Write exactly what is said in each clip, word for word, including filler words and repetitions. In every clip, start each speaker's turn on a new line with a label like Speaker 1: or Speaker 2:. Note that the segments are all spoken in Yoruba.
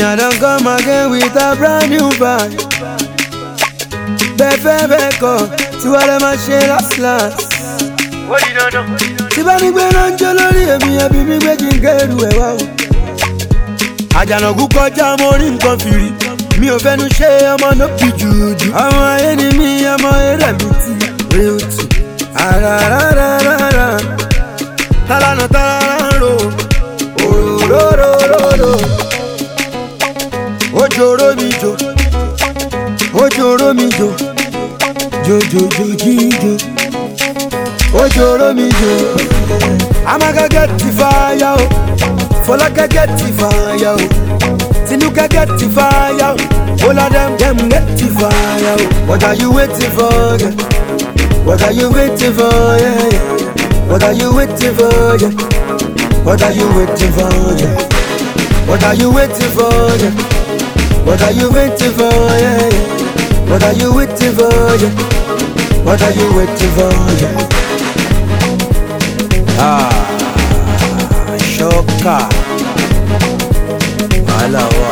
Speaker 1: I don't come again with a brand new vibe. Bẹ́fẹ́ bẹ́ẹ̀ kọ́ tí wọ́n lè máa ṣe last last.
Speaker 2: What you don't know?
Speaker 1: Tí bá ní gbé náà ń jó lórí èmi ẹbí mi gbé kí n kẹ́rù ẹ̀ wá o. Àjànàkú kọjá mo rí nǹkan fìrí. Mi ò fẹ́nu ṣe ọmọ náà bí jùjú. Ọmọ ayé ni mí ọmọ eré mi ti real ti. Àràràràràrà. Tálánà tálánà ro. Òróróróróró. Ojoro mi jo. Ojoro mi jo. Jojojojijo. Ojoro mi jo. Amaga get the fire o. Folaka get the fire o. Tinuka get the fire o. All of them, them get the fire o. What are you waiting for? Yeah? What are you waiting for? Yeah, yeah. What are you waiting for? Yeah? What are you waiting for? Yeah? What are you waiting for? Yeah? What are you waiting for? Yeah, yeah. What are you waiting for? Yeah? What are you waiting for? Yeah? Ah, shocker. Malawa.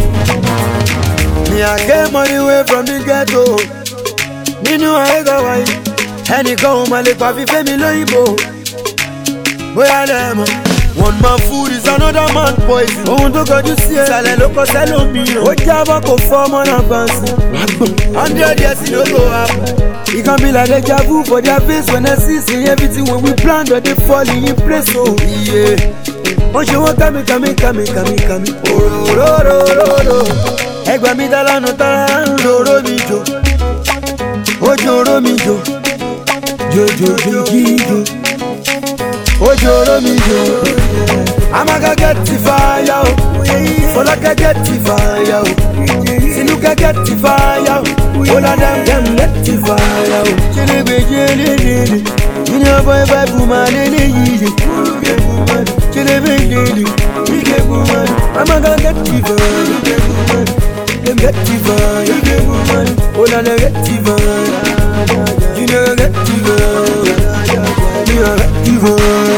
Speaker 1: Me I get money away from the ghetto. Me know I go away. Any go my leg pa fi fe mi loyinbo. Boya dem. One man food is another man poison. Ohun tó kọjú sí ẹ sàlẹ̀ ló kọ sẹ́lòmíràn. Ó jábọ̀ kò fọ́ ọmọ náà fancy. Hundred years no go happen. It can be like deja vu for their face when I see say everything when we plan that they fall in place. Oh yeah. Wọ́n ṣe wọ́n kàmí kàmí kàmí kàmí kàmí. Òróróróróró. Ẹgbà mi tálánù tálánù lóró mi jò. Ojoro mi jò. Jojojojijo. Ojoro mi jo. Amaga get the fire o. Folaka get the fire o. Tinuka get the fire o. All of them, them get the fire o. Chelebe jelele. Junior boy vibe woman lele yije. Chelebe jelele. Big woman. Amaga get the fire. Them get the fire. All of them get the fire. Junior get the fire. Junior get the fire.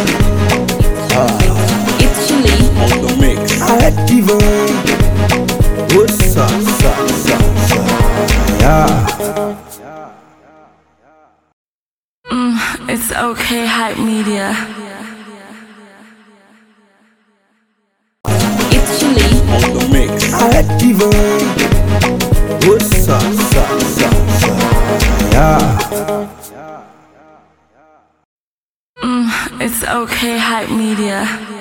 Speaker 3: It's Chili
Speaker 1: on the mix. I had the fire. What's up, sa, sa, sa. Yeah.
Speaker 3: Mm, it's okay, hype media. It's Chili
Speaker 1: on the mix. I had the fire. What's up, sa, sa, sa. Yeah.
Speaker 3: Mm, it's okay, hype media.